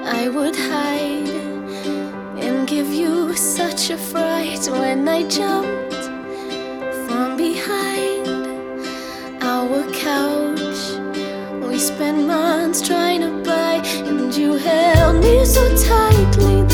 I would hide and give you such a fright when I jumped from behind our couch. We spent months trying to buy, and you held me so tightly